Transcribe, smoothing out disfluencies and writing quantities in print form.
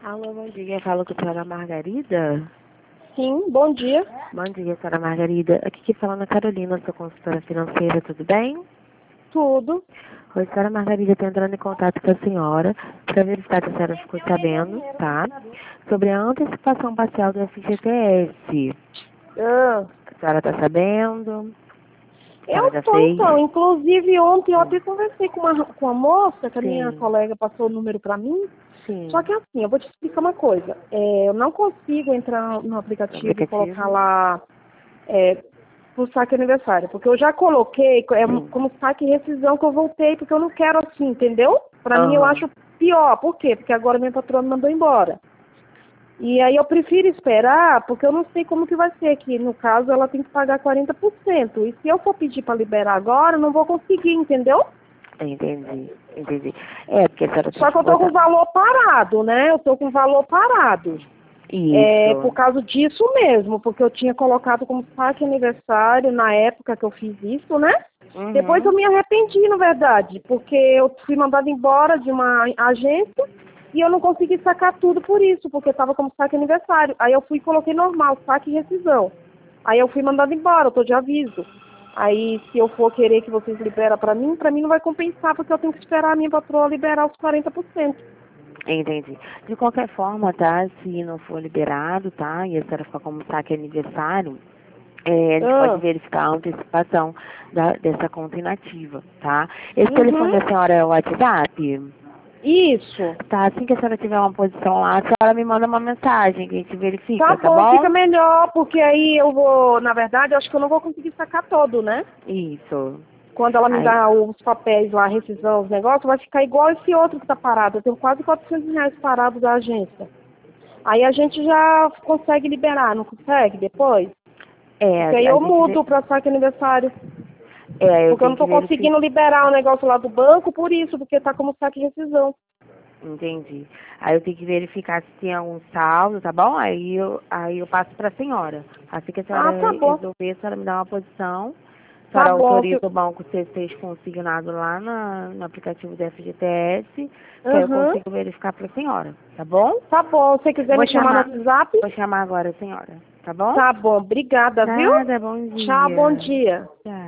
Alô, bom dia. Falo com a senhora Margarida. Sim, bom dia. Bom dia, senhora Margarida. Aqui que fala Ana Carolina, sou consultora financeira, tudo bem? Tudo. Oi, senhora Margarida, estou entrando em contato com a senhora para verificar se a senhora ficou sabendo, tá? Sobre a antecipação parcial do FGTS. Ah, A senhora está sabendo? A senhora eu já tô, fez? então. Inclusive, ontem eu até conversei com a moça, que a minha Sim, colega passou o número para mim. Só sim. que assim, eu vou te explicar uma coisa. Eu não consigo entrar no No aplicativo e colocar aplicativo? lá pro saque aniversário. Porque eu já coloquei Sim. como saque e rescisão que eu voltei, porque eu não quero assim, entendeu? Para mim eu Aham. acho pior. Por quê? Porque agora minha patroa me mandou embora. E aí eu prefiro esperar, porque eu não sei como que vai ser aqui. No caso, ela tem que pagar 40%. E se eu for pedir para liberar agora, eu não vou conseguir, entendeu? Entendi, entendi. É, porque a senhora tem Só que que eu tô com botar... o valor parado, né? Eu tô com o valor parado. Por Isso. causa disso mesmo, porque eu tinha colocado como saque aniversário na época que eu fiz isso, né? Depois eu Uhum. me arrependi, na verdade, porque eu fui mandada embora de uma agência e eu não consegui sacar tudo por isso, porque estava como saque aniversário. Aí eu fui e coloquei normal, saque e rescisão. Aí eu fui mandada embora, eu tô de aviso. Aí se eu for querer que vocês liberem para mim não vai compensar, porque eu tenho que esperar a minha patroa liberar os 40%. Entendi. De qualquer forma, tá? Se não for liberado, tá? E a senhora ficar como saque aniversário, a gente pode Ah, verificar a antecipação dessa conta inativa, tá? Esse uhum, telefone da senhora é o WhatsApp? isso. Tá, assim que a senhora tiver uma posição lá, a senhora me manda uma mensagem que a gente Tá verifica, tá bom, fica bom? melhor, porque aí eu vou, na verdade, eu acho que eu não vou conseguir sacar todo, né? Isso. Quando ela me Aí, dá os papéis lá, a rescisão, os negócios, vai ficar igual esse outro que tá parado. Eu tenho quase R$ 400 parado da agência. Aí a gente já consegue liberar, não consegue depois? Porque aí a eu gente vê. mudo pra saque aniversário. Eu Porque eu tenho não que tô verificar. conseguindo liberar o negócio lá do banco por isso, porque tá como saque rescisão. Entendi. Aí eu tenho que verificar se tem algum saldo, tá bom? Aí eu passo pra senhora. Assim que a senhora Ah, tá bom. resolver, a senhora me dá uma posição. A Tá senhora bom. autoriza o banco ser consignado lá no aplicativo do FGTS, que aí eu Aham. consigo verificar pra senhora, tá bom? Tá bom. Se você quiser Vou me chamar no chamar, WhatsApp, vou chamar agora a senhora, tá bom? tá bom. Obrigada, viu? Nada, bom Tchau, bom dia. dia. Tchau.